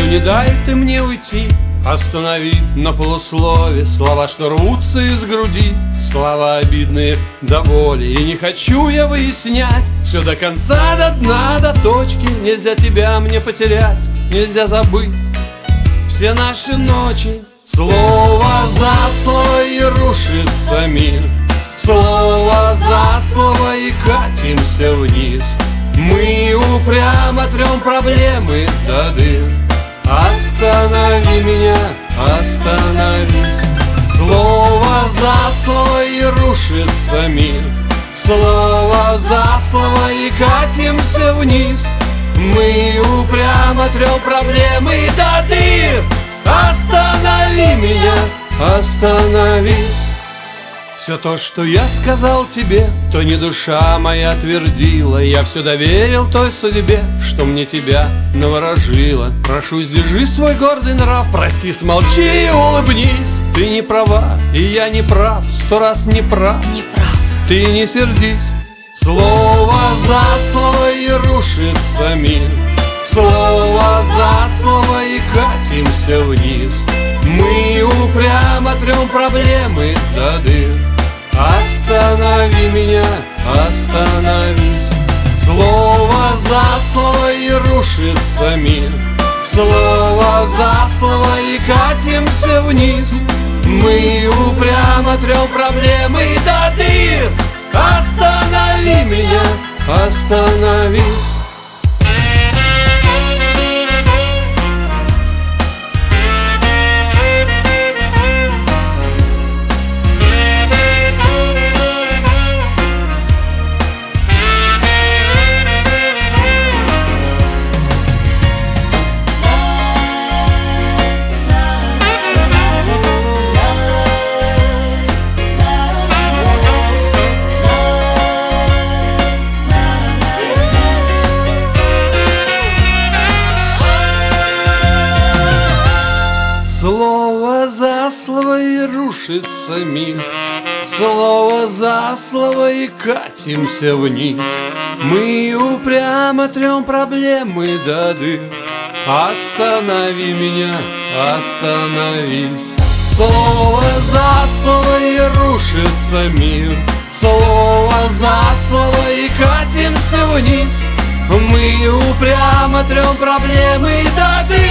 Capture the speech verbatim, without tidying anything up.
Ну не дай ты мне уйти, останови на полуслове слова, что рвутся из груди, слова обидные до боли. И не хочу я выяснять все до конца, до дна, до точки. Нельзя тебя мне потерять, нельзя забыть все наши ночи. Слово за слово и рушится мир, слово за слово и катимся вниз. Мы упрямо трем проблемы до дыр. Останови меня, остановись. Слово за слово и рушится мир, слово за слово и катимся вниз. Мы упрямо трем проблемы до дыр. Останови меня, остановись. Все то, что я сказал тебе, то не душа моя твердила. Я все доверил той судьбе, что мне тебя наворожила. Прошу, сдержи свой гордый нрав, прости, смолчи и улыбнись. Ты не права, и я не прав, сто раз не прав, не прав. Ты не сердись. Слово за слово и рушится мир, слово за слово и катимся вниз. Мы упрямо трем проблемы до дыр. Останови меня, остановись. Слово за слово и рушится мир, слово за слово и катимся вниз. Мы упрямо трем проблемы до дыр. Останови меня, остановись. Слово за слово и рушится мир, слово за слово и катимся вниз. Мы упрямо трем проблемы до дыр. Останови меня, остановись. Слово за слово и рушится мир, слово за слово и катимся вниз. Мы упрямо трем проблемы до дыр.